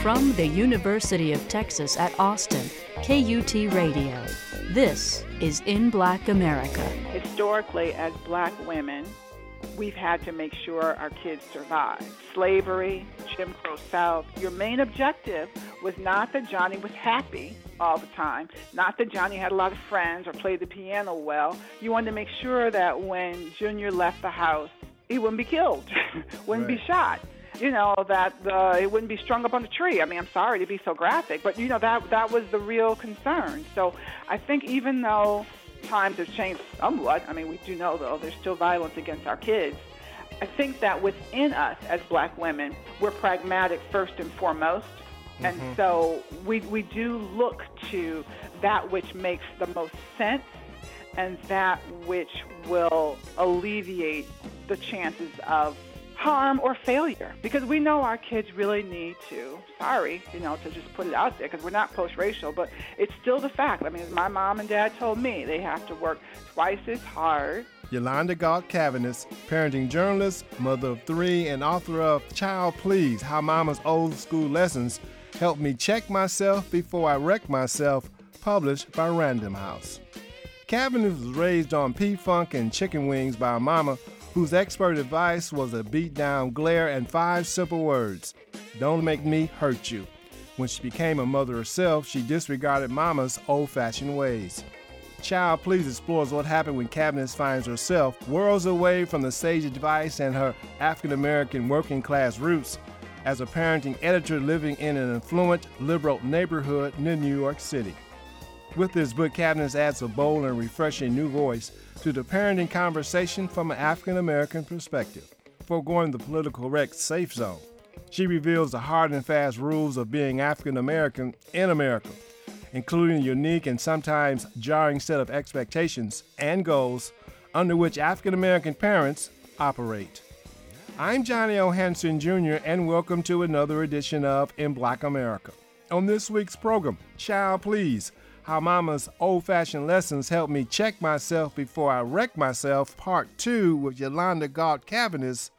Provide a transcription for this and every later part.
From the University of Texas at Austin, KUT Radio. This is In Black America. Historically, as Black women, we've had to make sure our kids survive. Slavery, Jim Crow South, your main objective was not that Johnny was happy all the time, not that Johnny had a lot of friends or played the piano well. You wanted to make sure that when Junior left the house, he wouldn't be killed, wouldn't be shot. You know, that it wouldn't be strung up on a tree. I mean, I'm sorry to be so graphic, but, you know, that was the real concern. So I think even though times have changed somewhat, I mean, we do know, though, there's still violence against our kids. I think that within us as Black women, we're pragmatic first and foremost. And so we do look to that which makes the most sense and that which will alleviate the chances of harm or failure, because we know our kids really need to, to just put it out there, because we're not post-racial, but it's still the fact. I mean, my mom and dad told me they have to work twice as hard. Yolanda Galt Cavanis, parenting journalist, mother of three, and author of Child Please, How Mama's Old School Lessons Helped Me Check Myself Before I Wreck Myself, published by Random House. Cavanis was raised on P-Funk and chicken wings by a mama whose expert advice was a beat-down glare and 5 simple words: don't make me hurt you. When she became a mother herself, she disregarded mama's old-fashioned ways. Child Please explores what happened when Cavanis finds herself worlds away from the sage advice and her African-American working-class roots as a parenting editor living in an affluent, liberal neighborhood near New York City. With this book, Cavanis adds a bold and refreshing new voice to the parenting conversation from an African-American perspective, foregoing the political correct safe zone. She reveals the hard and fast rules of being African-American in America, including a unique and sometimes jarring set of expectations and goals under which African-American parents operate. I'm Johnny O. Hanson Jr., and welcome to another edition of In Black America. On this week's program, Child Please, How Mama's Old-Fashioned Lessons Helped Me Check Myself Before I Wreck Myself, Part 2 with Yolanda Galt Cavanis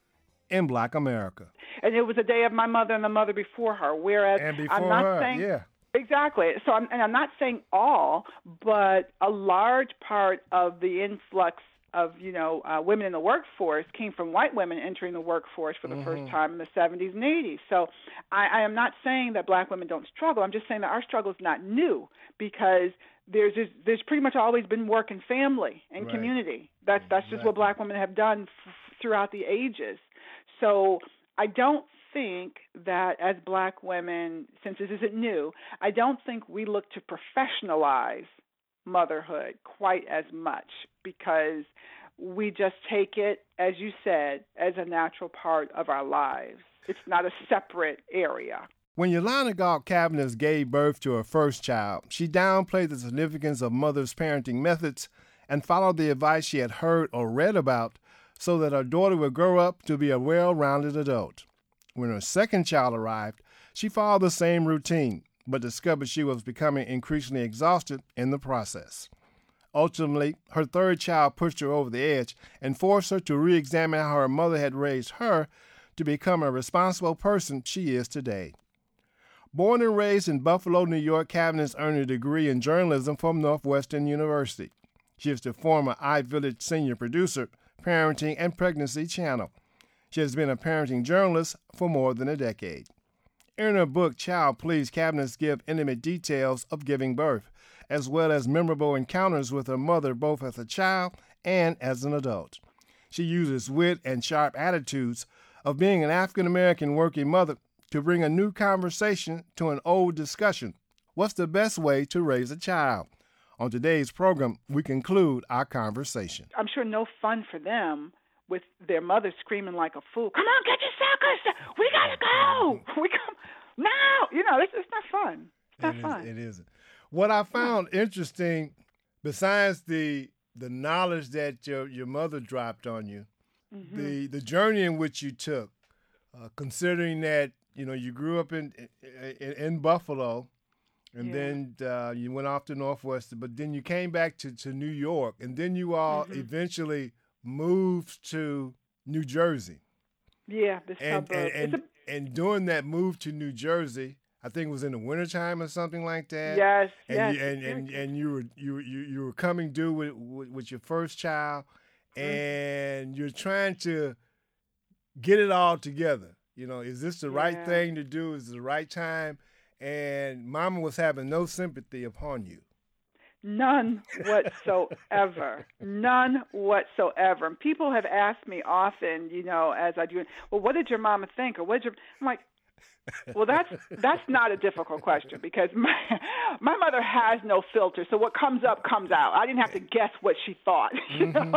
in Black America. And it was the day of my mother and the mother before her, whereas and before I'm not her, saying, yeah. Exactly. So I'm not saying all, but a large part of the influx of, women in the workforce came from white women entering the workforce for the first time in the 70s and 80s. So I am not saying that Black women don't struggle. I'm just saying that our struggle is not new, because there's pretty much always been work and family and community. That's just what Black women have done throughout the ages. So I don't think that as Black women, since this isn't new, I don't think we look to professionalize motherhood quite as much, because we just take it, as you said, as a natural part of our lives. It's not a separate area. When Yolanda Galt Cavanis gave birth to her first child, she downplayed the significance of mother's parenting methods and followed the advice she had heard or read about so that her daughter would grow up to be a well-rounded adult. When her second child arrived, she followed the same routine, but discovered she was becoming increasingly exhausted in the process. Ultimately, her third child pushed her over the edge and forced her to re-examine how her mother had raised her to become a responsible person she is today. Born and raised in Buffalo, New York, Cavanis earned a degree in journalism from Northwestern University. She is the former iVillage senior producer, Parenting and Pregnancy Channel. She has been a parenting journalist for more than a decade. In her book, Child Please, Cavanis gives intimate details of giving birth, as well as memorable encounters with her mother both as a child and as an adult. She uses wit and sharp attitudes of being an African-American working mother to bring a new conversation to an old discussion. What's the best way to raise a child? On today's program, we conclude our conversation. I'm sure no fun for them with their mother screaming like a fool. Come on, get your suckers! We gotta go! We come now! It's not fun. It's not fun. It isn't. What I found interesting, besides the knowledge that your mother dropped on you, the journey in which you took, considering that you grew up in Buffalo, and then you went off to Northwestern, but then you came back to New York, and then you all eventually moved to New Jersey. Yeah, the suburb. and during that move to New Jersey, I think it was in the wintertime or something like that. Yes, and yes. And you were coming due with your first child, and you're trying to get it all together. You know, is this the right thing to do? Is it the right time? And Mama was having no sympathy upon you. None whatsoever. None whatsoever. And people have asked me often, you know, as I do, well, what did your mama think? Or what did I'm like, well, that's not a difficult question, because my mother has no filter. So what comes up comes out. I didn't have to guess what she thought. You know?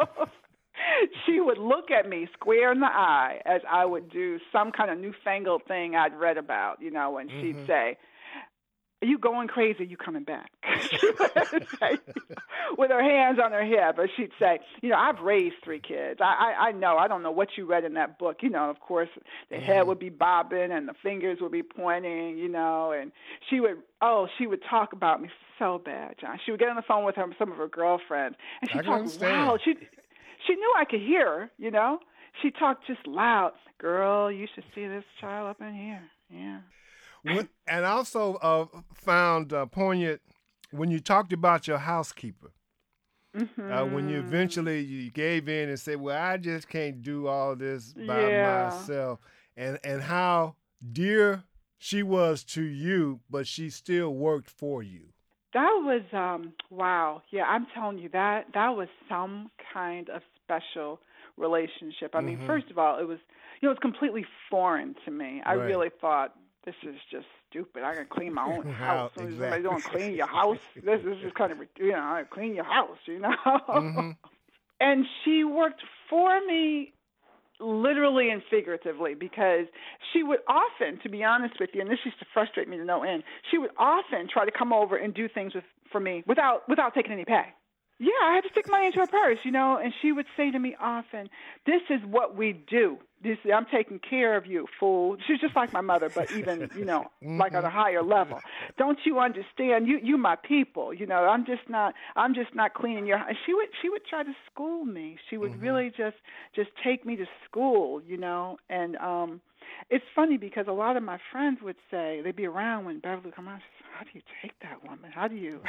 She would look at me square in the eye as I would do some kind of newfangled thing I'd read about, you know, and she'd say, "Are you going crazy? Are you coming back?" She would say, with her hands on her hip, or she'd say, "You know, I've raised 3 kids. I know. I don't know what you read in that book." You know, of course, the head would be bobbing and the fingers would be pointing, you know, and she would talk about me so bad, John. She would get on the phone with some of her girlfriends, and she'd talk loud. She knew I could hear her, you know. She talked just loud. "Girl, you should see this child up in here." Yeah. And also found poignant when you talked about your housekeeper. When you eventually you gave in and said, "Well, I just can't do all this by myself," and how dear she was to you, but she still worked for you. That was wow. Yeah, I'm telling you, that was some kind of special relationship. I mean, first of all, it was completely foreign to me. I really thought, this is just stupid. I can clean my own house. Exactly. Somebody don't clean your house. This is just kind of, I clean your house, you know. And she worked for me literally and figuratively, because she would often, to be honest with you, and this used to frustrate me to no end, she would often try to come over and do things for me without taking any pay. Yeah, I had to stick money into her purse, you know, and she would say to me often, "This is what we do. I'm taking care of you, fool." She's just like my mother, but even, you know, like at a higher level. "Don't you understand? You my people, you know. I'm just not cleaning your house." She would try to school me. She would really just take me to school, you know. And it's funny, because a lot of my friends would say, they'd be around when Beverly would come out. She'd say, "How do you take that woman? How do you?"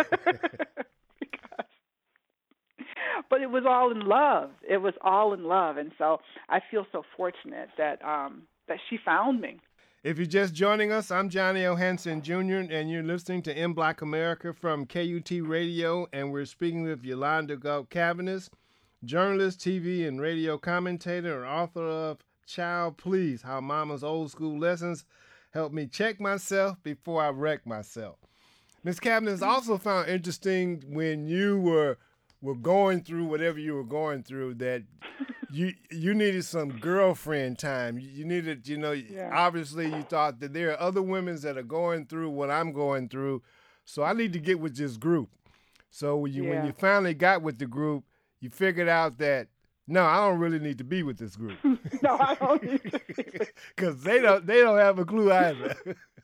But it was all in love. It was all in love. And so I feel so fortunate that she found me. If you're just joining us, I'm Johnny O. Hansen Jr., and you're listening to In Black America from KUT Radio, and we're speaking with Yolanda Galt Cavanis, journalist, TV and radio commentator, and author of Child Please, How Mama's Old School Lessons Help Me Check Myself Before I Wreck Myself. Ms. Cavanis, also found interesting when you were going through whatever you were going through, that you needed some girlfriend time. You needed, you know, obviously you thought that there are other women that are going through what I'm going through, so I need to get with this group. So when you finally got with the group, you figured out that, no, I don't really need to be with this group. No, I don't need to be with this. Because they don't have a clue either.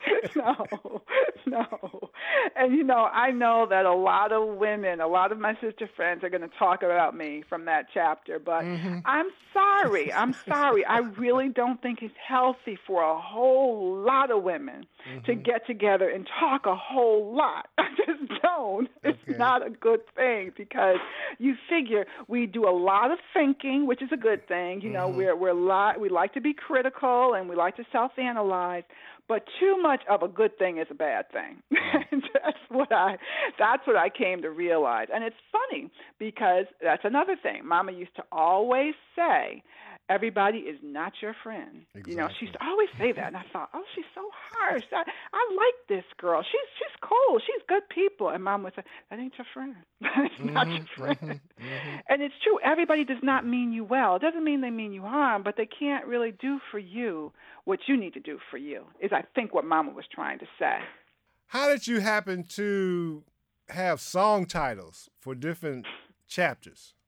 No. And, you know, I know that a lot of women, a lot of my sister friends are going to talk about me from that chapter, but I'm sorry. I really don't think it's healthy for a whole lot of women to get together and talk a whole lot. I just don't. It's not a good thing, because you figure we do a lot of thinking, which is a good thing. You know, we like to be critical and we like to self-analyze. But too much of a good thing is a bad thing. That's what I came to realize. And it's funny, because that's another thing. Mama used to always say, everybody is not your friend. Exactly. You know, she used to always say that. And I thought, oh, she's so harsh. I like this girl. She's cool. She's good people. And Mom would say, that ain't your friend. It's not your friend. And it's true. Everybody does not mean you well. It doesn't mean they mean you harm, but they can't really do for you what you need to do for you, is I think what Mama was trying to say. How did you happen to have song titles for different chapters?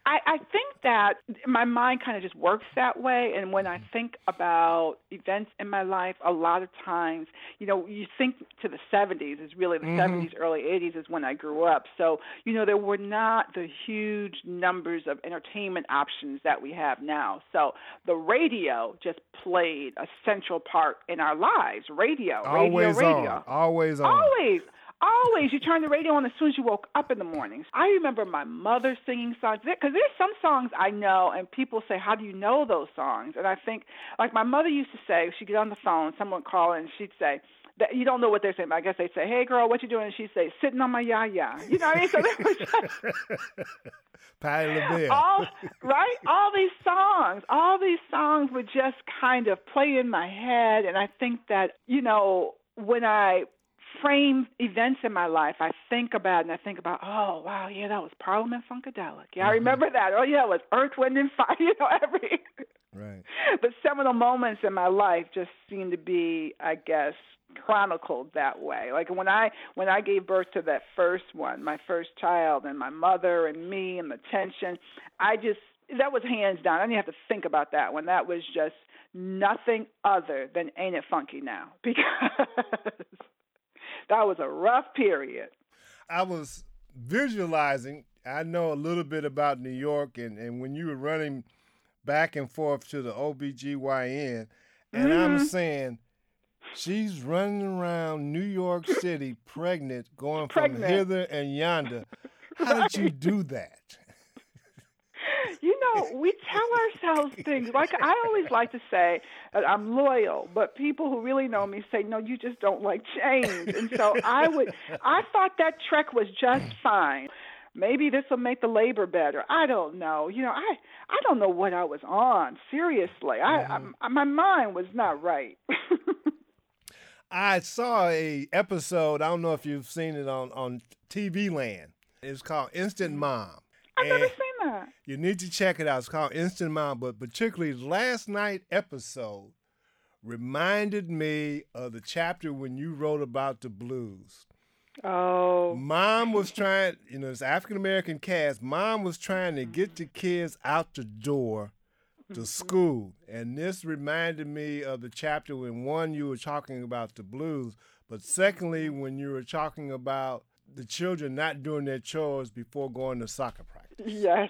I think that my mind kind of just works that way. And when I think about events in my life, a lot of times, you think to the 70s is really the 70s, early 80s is when I grew up. So, there were not the huge numbers of entertainment options that we have now. So the radio just played a central part in our lives. Radio. Always on. Always. You turn the radio on as soon as you woke up in the mornings. I remember my mother singing songs, because there's some songs I know, and people say, how do you know those songs? And I think, like my mother used to say, she'd get on the phone, someone would call in, and she'd say, that you don't know what they're saying, but I guess they'd say, hey, girl, what you doing? And she'd say, sitting on my ya-ya. You know what I mean? So there was just... Patti LaBelle. All these songs would just kind of play in my head, and I think that, when I frame events in my life, I think about, oh, wow, yeah, that was Parliament Funkadelic. Yeah, I remember that. Oh, yeah, it was Earth, Wind, and Fire, Right. But seminal moments in my life just seem to be, I guess, chronicled that way. Like when I gave birth to that first one, my first child, and my mother and me and the tension, that was hands down. I didn't have to think about that one. That was just nothing other than Ain't It Funky Now, because that was a rough period. I was visualizing, I know a little bit about New York, and when you were running back and forth to the OBGYN, and I'm saying, she's running around New York City pregnant, going from hither and yonder. How did you do that? We tell ourselves things. Like I always like to say that I'm loyal, but people who really know me say, no, you just don't like change. And so I thought that trek was just fine. Maybe this will make the labor better. I don't know. I don't know what I was on. Seriously, my mind was not right. I saw a episode. I don't know if you've seen it on TV Land. It's called Instant Mom. I've never seen that. You need to check it out. It's called Instant Mom. But particularly last night episode reminded me of the chapter when you wrote about the blues. Oh. Mom was trying, it's African-American cast. Mom was trying to get the kids out the door to school. And this reminded me of the chapter when, one, you were talking about the blues, but secondly, when you were talking about the children not doing their chores before going to soccer practice. Yes.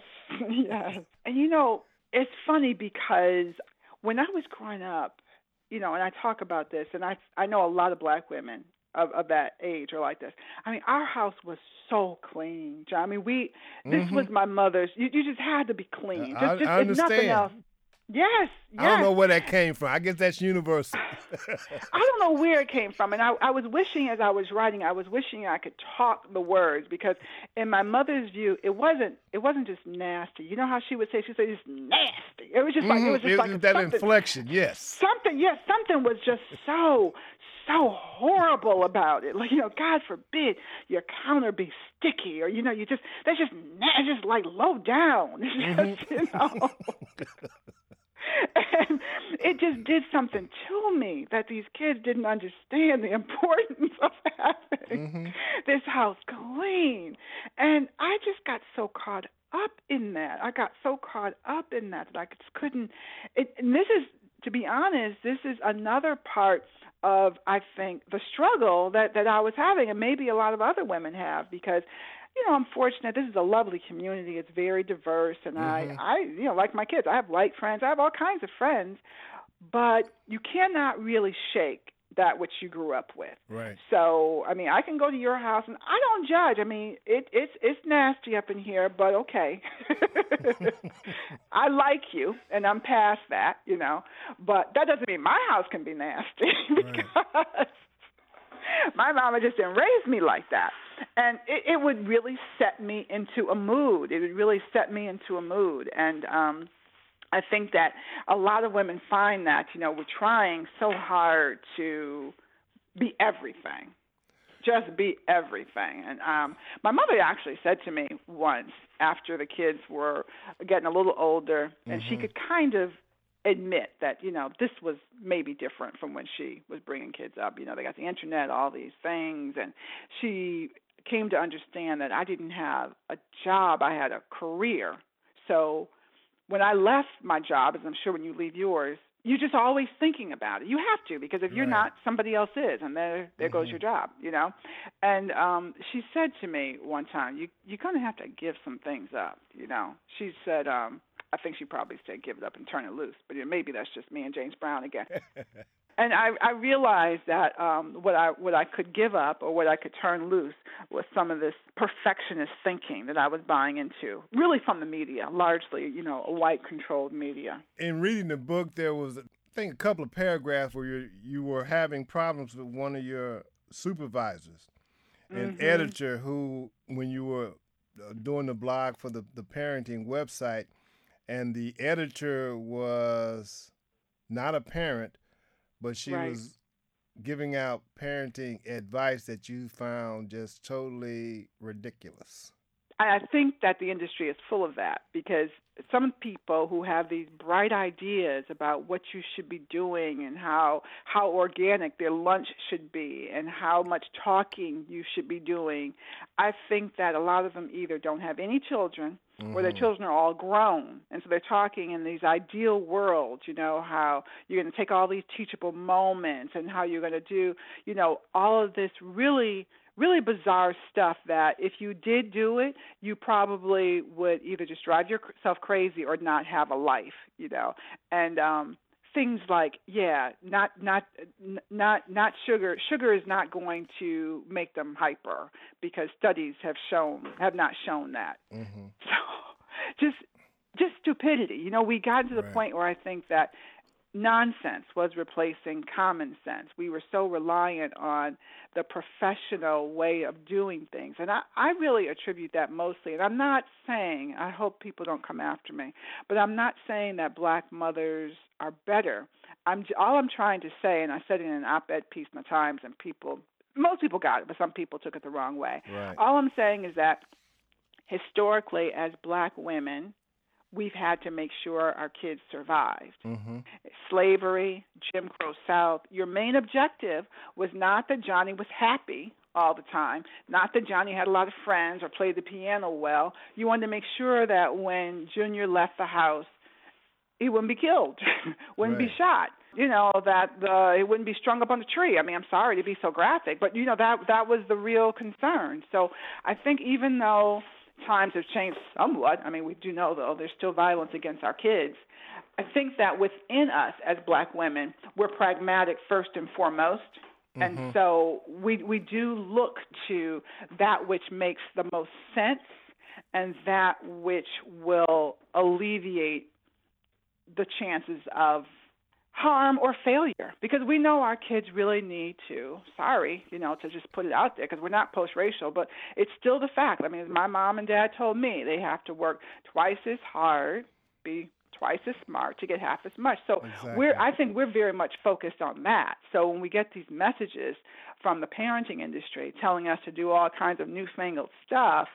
And it's funny because when I was growing up, and I talk about this, and I know a lot of black women of that age are like this. I mean, our house was so clean, John. I mean, this was my mother's. You just had to be clean. I understand. If nothing else. Yes. I don't know where that came from. I guess that's universal. I don't know where it came from. And I was wishing, as I was writing, I could talk the words, because in my mother's view, it wasn't just nasty. You know how she would say? She'd say, it's nasty. It was just like, that inflection, yes. Something was just so horrible about it. Like, God forbid your counter be sticky, or, that's just like low down. It's just, and it just did something to me that these kids didn't understand the importance of having this house clean. And I just got so caught up in that. I I just couldn't. And this is, to be honest, this is another part of, I think, the struggle that I was having, and maybe a lot of other women have, because I'm fortunate. This is a lovely community. It's very diverse, and I like my kids, I have light friends. I have all kinds of friends, but you cannot really shake that which you grew up with. Right. So, I mean, I can go to your house, and I don't judge. I mean, it's nasty up in here, but okay. I like you, and I'm past that, But that doesn't mean my house can be nasty, because my mama just didn't raise me like that. And it would really set me into a mood. And I think that a lot of women find that, we're trying so hard to be everything. Just be everything. And my mother actually said to me once, after the kids were getting a little older, and she could kind of admit that, this was maybe different from when she was bringing kids up. They got the internet, all these things, and she came to understand that I didn't have a job, I had a career. So when I left my job, as I'm sure when you leave yours, you're just always thinking about it. You have to, because if you're not, somebody else is, and there goes your job, And she said to me one time, you're going to have to give some things up, She said, I think she probably said give it up and turn it loose, but maybe that's just me and James Brown again. And I realized that what I could give up or what I could turn loose was some of this perfectionist thinking that I was buying into, really from the media, largely, a white-controlled media. In reading the book, there was, I think, a couple of paragraphs where you were having problems with one of your supervisors, an editor who, when you were doing the blog for the parenting website, and the editor was not a parent, but she was giving out parenting advice that you found just totally ridiculous. I think that the industry is full of that, because some people who have these bright ideas about what you should be doing and how organic their lunch should be and how much talking you should be doing, I think that a lot of them either don't have any children or their children are all grown. And so they're talking in these ideal worlds, how you're going to take all these teachable moments and how you're going to do, all of this really bizarre stuff that if you did do it, you probably would either just drive yourself crazy or not have a life, And things like, not sugar. Sugar is not going to make them hyper, because studies have not shown that. So just stupidity. We got to the point where I think that nonsense was replacing common sense. We were so reliant on the professional way of doing things. And I really attribute that mostly. And I'm not saying, I hope people don't come after me, but I'm not saying that black mothers are better. All I'm trying to say, and I said it in an op-ed piece in the Times, and most people got it, but some people took it the wrong way. Right. All I'm saying is that historically, as black women, we've had to make sure our kids survived. Slavery, Jim Crow South, your main objective was not that Johnny was happy all the time, not that Johnny had a lot of friends or played the piano well. You wanted to make sure that when Junior left the house, he wouldn't be killed, wouldn't be shot, that it wouldn't be strung up on a tree. I mean, I'm sorry to be so graphic, but, that was the real concern. So I think even though times have changed somewhat, I mean, we do know, though, there's still violence against our kids, I think that within us as black women, we're pragmatic first and foremost. And so we do look to that which makes the most sense and that which will alleviate the chances of harm or failure, because we know our kids really need to, to just put it out there, because we're not post-racial, but it's still the fact. I mean, my mom and dad told me they have to work twice as hard, be twice as smart to get half as much. So I think we're very much focused on that. So when we get these messages from the parenting industry telling us to do all kinds of newfangled stuff,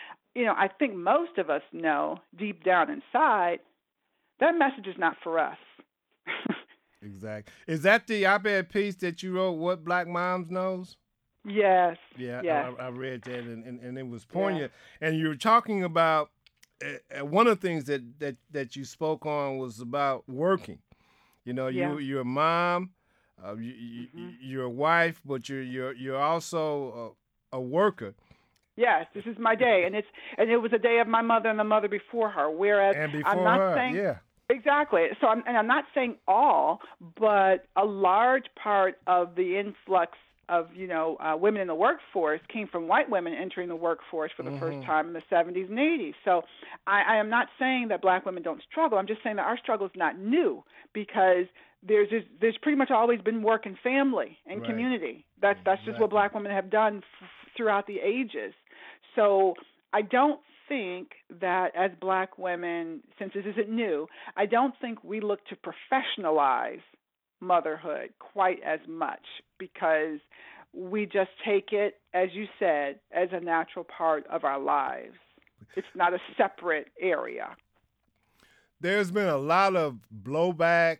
I think most of us know deep down inside that message is not for us. Exactly. Is that the op-ed piece that you wrote, What Black Moms Knows? Yes. Yeah, yes. I read that, and it was poignant. Yeah. And you were talking about, one of the things that you spoke on was about working. You're a mom, you're a wife, but you're also a worker. Yes, this is my day, and it was a day of my mother and the mother before her. Whereas I'm not saying exactly. So I'm not saying all, but a large part of the influx of women in the workforce came from white women entering the workforce for the first time in the 70s and 80s. So I am not saying that black women don't struggle. I'm just saying that our struggle is not new, because there's pretty much always been work and family and community. That's just what black women have done throughout the ages. So I don't think that as black women, since this isn't new, I don't think we look to professionalize motherhood quite as much, because we just take it, as you said, as a natural part of our lives. It's not a separate area. There's been a lot of blowback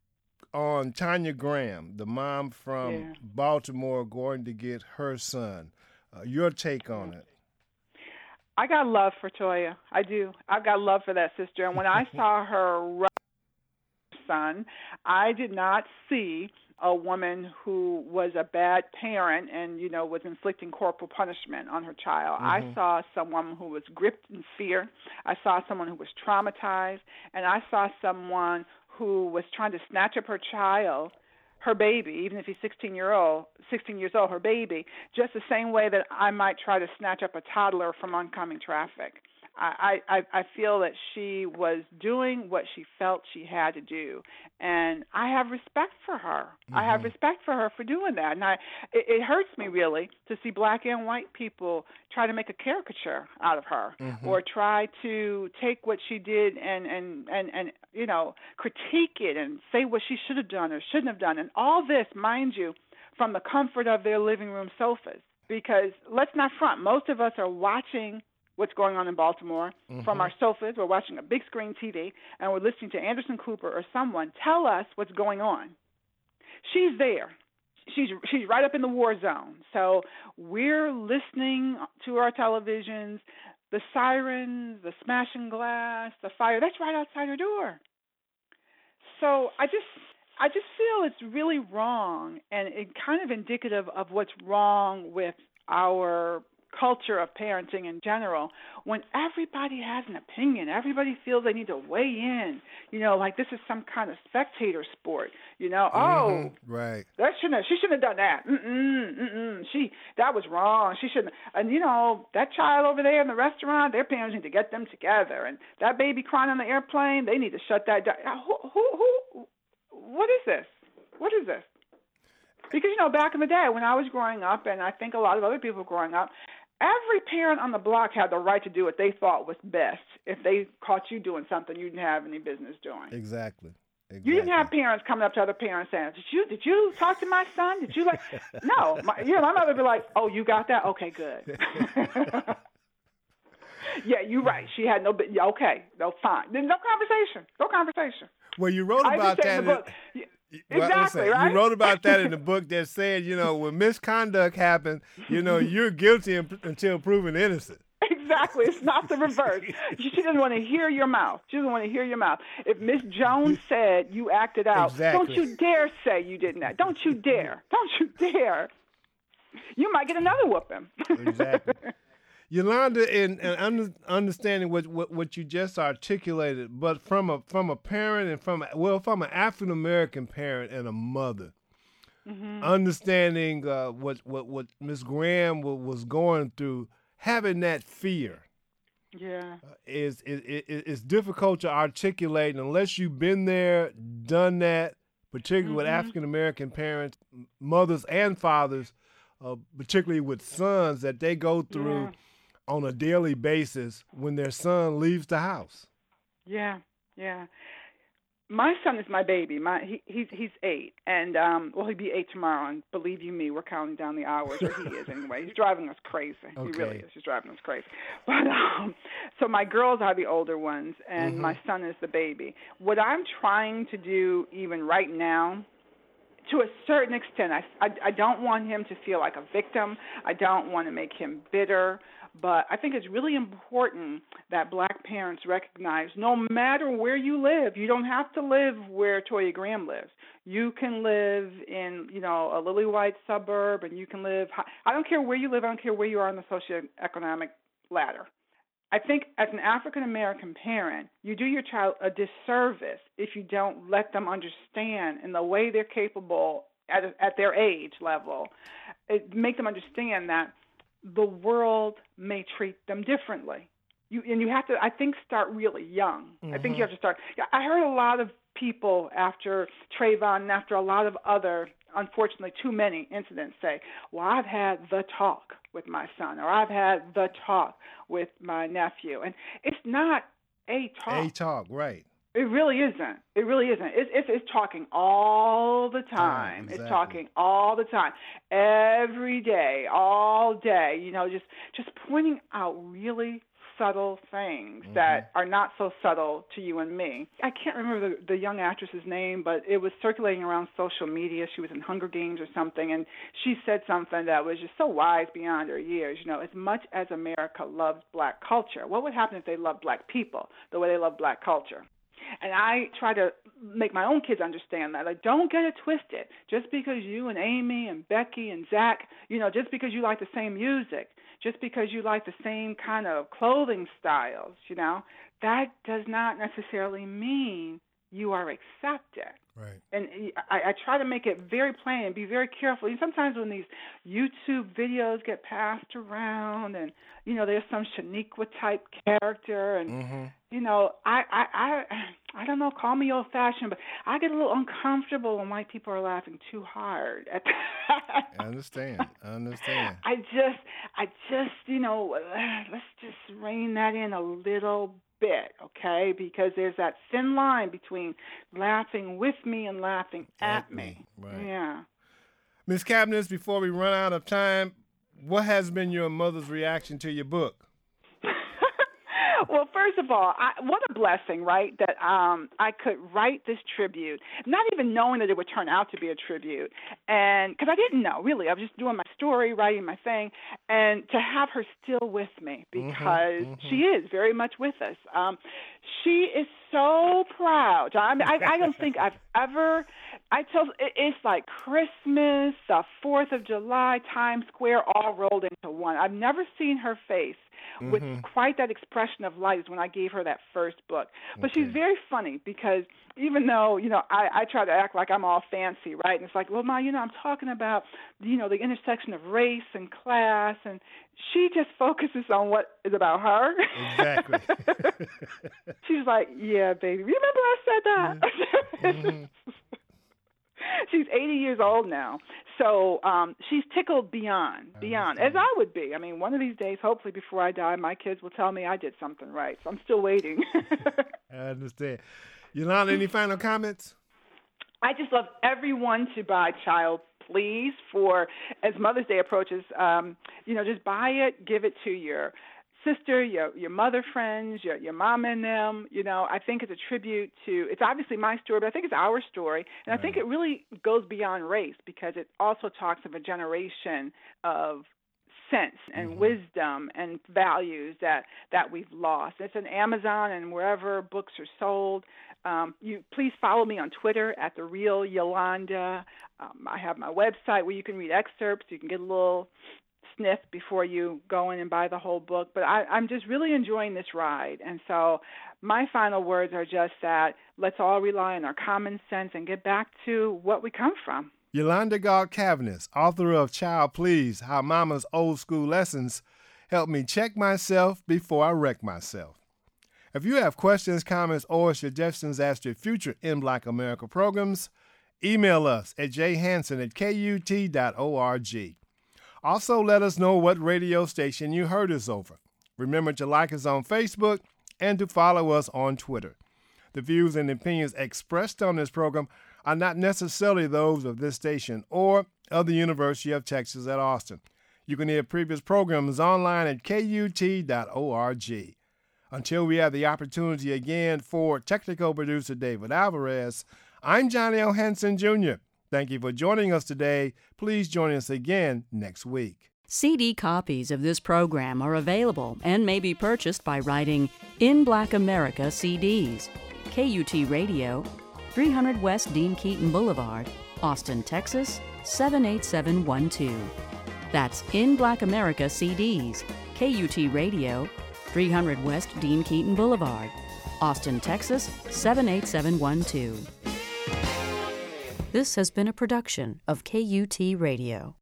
on Tanya Graham, the mom from Baltimore, going to get her son. Your take on it? I got love for Toya. I do. I've got love for that sister. And when I saw her son, I did not see a woman who was a bad parent and, was inflicting corporal punishment on her child. I saw someone who was gripped in fear. I saw someone who was traumatized. And I saw someone who was trying to snatch up her child, her baby, even if he's 16 years old, her baby, just the same way that I might try to snatch up a toddler from oncoming traffic. I feel that she was doing what she felt she had to do, and I have respect for her. I have respect for her for doing that, and it hurts me really to see black and white people try to make a caricature out of her, or try to take what she did and critique it and say what she should have done or shouldn't have done, and all this, mind you, from the comfort of their living room sofas. Because let's not front, most of us are watching what's going on in Baltimore from our sofas. We're watching a big screen TV, and we're listening to Anderson Cooper or someone tell us what's going on. She's there. She's right up in the war zone. So we're listening to our televisions, the sirens, the smashing glass, the fire. That's right outside her door. So I just feel it's really wrong, and it kind of indicative of what's wrong with our culture of parenting in general, when everybody has an opinion, everybody feels they need to weigh in, like this is some kind of spectator sport, right. She shouldn't have done that. That was wrong. She shouldn't. And that child over there in the restaurant, their parents need to get them together. And that baby crying on the airplane, they need to shut that down. What is this? What is this? Because, back in the day when I was growing up, and I think a lot of other people growing up, every parent on the block had the right to do what they thought was best. If they caught you doing something you didn't have any business doing. Exactly. You didn't have parents coming up to other parents saying, did you talk to my son? Did you like? No. My mother would be like, oh, you got that? Okay, good. Yeah, you're right. She had no, okay, no, fine. There's no conversation. Well, you wrote about that. Exactly, right? You wrote about that in the book that said, when misconduct happens, you're guilty until proven innocent. Exactly. It's not the reverse. She doesn't want to hear your mouth. If Miss Jones said you acted out, exactly. Don't you dare say you didn't act. Don't you dare. You might get another whooping. Exactly. Yolanda, in understanding what you just articulated, but from a parent and from an African American parent and a mother, understanding what Miss Graham was going through, having that fear, is difficult to articulate unless you've been there, done that, particularly with African American parents, mothers and fathers, particularly with sons that they go through. Yeah. On a daily basis when their son leaves the house. Yeah. My son is my baby. He's 8, and he'll be 8 tomorrow. And believe you me, we're counting down the hours, or he is anyway. He's driving us crazy. Okay. He really is. He's driving us crazy. But so my girls are the older ones, and my son is the baby. What I'm trying to do, even right now, to a certain extent, I don't want him to feel like a victim. I don't want to make him bitter. But I think it's really important that black parents recognize no matter where you live, you don't have to live where Toya Graham lives. You can live in, a lily white suburb, and you can live, I don't care where you live, I don't care where you are on the socioeconomic ladder. I think as an African-American parent, you do your child a disservice if you don't let them understand in the way they're capable at their age level, make them understand that the world may treat them differently. You have to, I think, start really young. I think you have to start. I heard a lot of people after Trayvon and after a lot of other, unfortunately, too many incidents say, well, I've had the talk with my son, or I've had the talk with my nephew. And it's not a talk. A talk, right. It really isn't. It's talking all the time. Exactly. It's talking all the time, every day, all day. Just pointing out really subtle things that are not so subtle to you and me. I can't remember the young actress's name, but it was circulating around social media. She was in Hunger Games or something, and she said something that was just so wise beyond her years. You know, as much as America loves black culture, what would happen if they loved black people the way they love black culture? And I try to make my own kids understand that. Like, don't get it twisted. Just because you and Amy and Becky and Zach, you know, just because you like the same music, just because you like the same kind of clothing styles, you know, that does not necessarily mean you are accepted. Right. And I try to make it very plain and be very careful. Sometimes when these YouTube videos get passed around and, you know, there's some Shaniqua-type character and, you know, I don't know, call me old-fashioned, but I get a little uncomfortable when white people are laughing too hard at that. I understand. I just, you know, let's just rein that in a little bit, okay? Because there's that thin line between laughing with me and laughing at me. Right. Yeah. Ms. Cabaniss, before we run out of time, what has been your mother's reaction to your book? Well, first of all, what a blessing, right, that I could write this tribute, not even knowing that it would turn out to be a tribute, and because I didn't know, really. I was just doing my story, writing my thing, and to have her still with me because she is very much with us. She is so proud. I don't think I've ever, it's like Christmas, 4th of July, Times Square, all rolled into one. I've never seen her face with quite that expression of light as when I gave her that first book. But she's very funny because even though, you know, I try to act like I'm all fancy, right? And it's like, well, Ma, you know, I'm talking about, you know, the intersection of race and class, and she just focuses on what is about her. Exactly. She's like, yeah, baby, remember I said that? She's 80 years old now. So she's tickled beyond, as I would be. I mean, one of these days, hopefully before I die, my kids will tell me I did something right. So I'm still waiting. I understand. Yolanda, any final comments? I just love everyone to buy Child Please for, as Mother's Day approaches, you know, just buy it, give it to your sister, your mother friends, your mom and them. You know, I think it's a tribute to, it's obviously my story, but I think it's our story. And I think it really goes beyond race because it also talks of a generation of sense and wisdom and values that we've lost. It's on Amazon and wherever books are sold. You please follow me on Twitter at The Real Yolanda. I have my website where you can read excerpts. You can get a little sniff before you go in and buy the whole book. But I'm just really enjoying this ride. And so my final words are just that let's all rely on our common sense and get back to what we come from. Yolanda Galt Cabaniss, author of Child Please, How Mama's Old School Lessons Help Me Check Myself Before I Wreck Myself. If you have questions, comments, or suggestions as to future In Black America programs, email us at jhansen@kut.org. Also, let us know what radio station you heard us over. Remember to like us on Facebook and to follow us on Twitter. The views and opinions expressed on this program are not necessarily those of this station or of the University of Texas at Austin. You can hear previous programs online at kut.org. Until we have the opportunity again, for technical producer David Alvarez, I'm Johnny L. Hansen Jr. Thank you for joining us today. Please join us again next week. CD copies of this program are available and may be purchased by writing In Black America CDs, KUT Radio, 300 West Dean Keaton Boulevard, Austin, Texas, 78712. That's In Black America CDs, KUT Radio, 300 West Dean Keaton Boulevard, Austin, Texas, 78712. This has been a production of KUT Radio.